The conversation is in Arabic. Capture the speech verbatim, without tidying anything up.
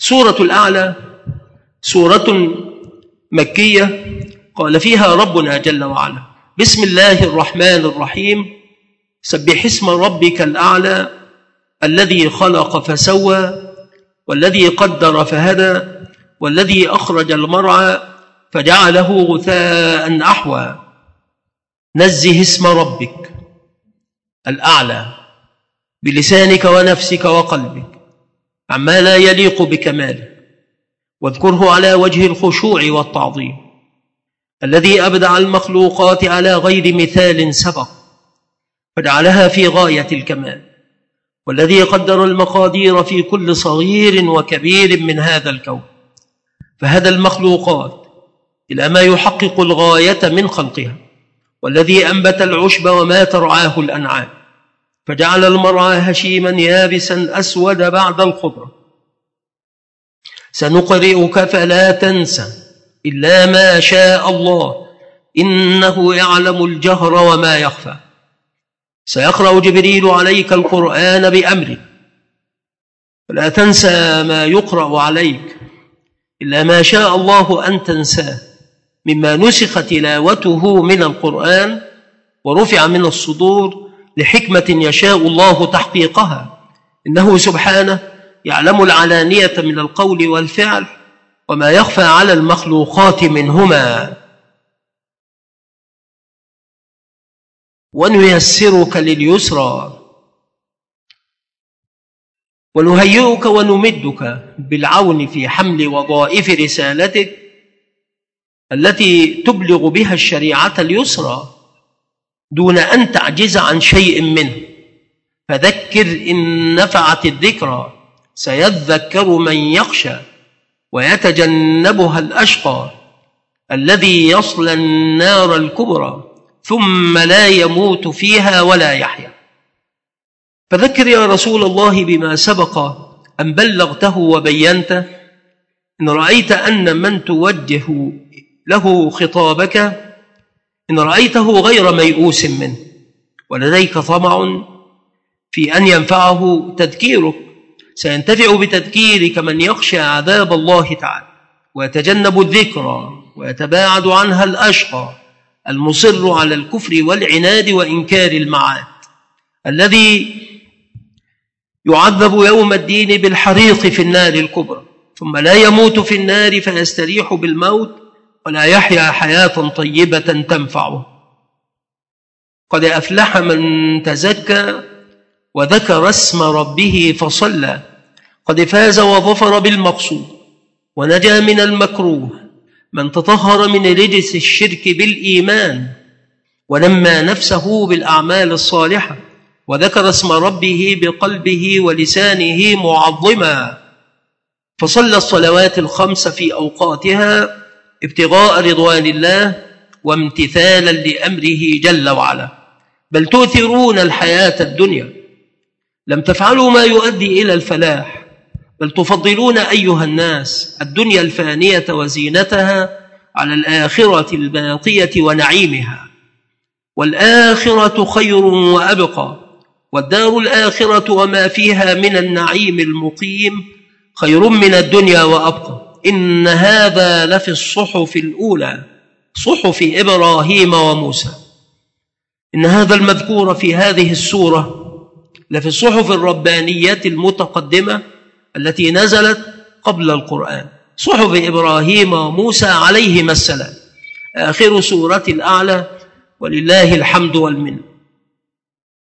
سورة الأعلى سورة مكية قال فيها ربنا جل وعلا: بسم الله الرحمن الرحيم، سبح اسم ربك الأعلى الذي خلق فسوى والذي قدر فهدى والذي أخرج المرعى فجعله غثاء أحوى. نزه اسم ربك الأعلى بلسانك ونفسك وقلبك عما لا يليق بكماله، واذكره على وجه الخشوع والتعظيم، الذي أبدع المخلوقات على غير مثال سبق فجعلها في غاية الكمال، والذي قدر المقادير في كل صغير وكبير من هذا الكون فهدى المخلوقات إلى ما يحقق الغاية من خلقها، والذي أنبت العشب وما ترعاه الأنعام فجعل المرعى هشيما يابسا أسود بعد الخضرة. سنقرئك فلا تنسى إلا ما شاء الله إنه يعلم الجهر وما يخفى. سيقرأ جبريل عليك القرآن بأمره، فلا تنسى ما يقرأ عليك إلا ما شاء الله أن تنساه مما نسخ تلاوته من القرآن ورفع من الصدور لحكمة يشاء الله تحقيقها، إنه سبحانه يعلم العلانية من القول والفعل وما يخفى على المخلوقات منهما. ونيسرك لليسرى ونهيئك ونمدك بالعون في حمل وظائف رسالتك التي تبلغ بها الشريعة اليسرى دون أن تعجز عن شيء منه. فذكر إن نفعت الذكرى، سيذكر من يخشى ويتجنبها الأشقى الذي يصلى النار الكبرى ثم لا يموت فيها ولا يحيا. فذكر يا رسول الله بما سبق أن بلغته وبينته، إن رأيت أن من توجه له خطابك إن رأيته غير ميؤوس منه ولديك طمع في أن ينفعه تذكيرك، سينتفع بتذكيرك من يخشى عذاب الله تعالى ويتجنب الذكرى ويتباعد عنها الأشقى المصر على الكفر والعناد وإنكار المعاد، الذي يعذب يوم الدين بالحريق في النار الكبرى ثم لا يموت في النار فيستريح بالموت ولا يحيا حياة طيبة تنفعه. قد أفلح من تزكى وذكر اسم ربه فصلى، قد فاز وظفر بالمقصود ونجا من المكروه من تطهر من رجس الشرك بالإيمان ونمى نفسه بالأعمال الصالحة وذكر اسم ربه بقلبه ولسانه معظما، فصلى الصلوات الخمس في أوقاتها ابتغاء رضوان الله وامتثالا لأمره جل وعلا. بل تؤثرون الحياة الدنيا، لم تفعلوا ما يؤدي إلى الفلاح، بل تفضلون أيها الناس الدنيا الفانية وزينتها على الآخرة الباقية ونعيمها، والآخرة خير وأبقى، والدار الآخرة وما فيها من النعيم المقيم خير من الدنيا وأبقى. إن هذا لفي الصحف الأولى صحف إبراهيم وموسى. إن هذا المذكور في هذه السورة لفي الصحف الربانية المتقدمة التي نزلت قبل القرآن، صحف إبراهيم وموسى عليهما السلام، آخر سورة الأعلى، ولله الحمد والمنة.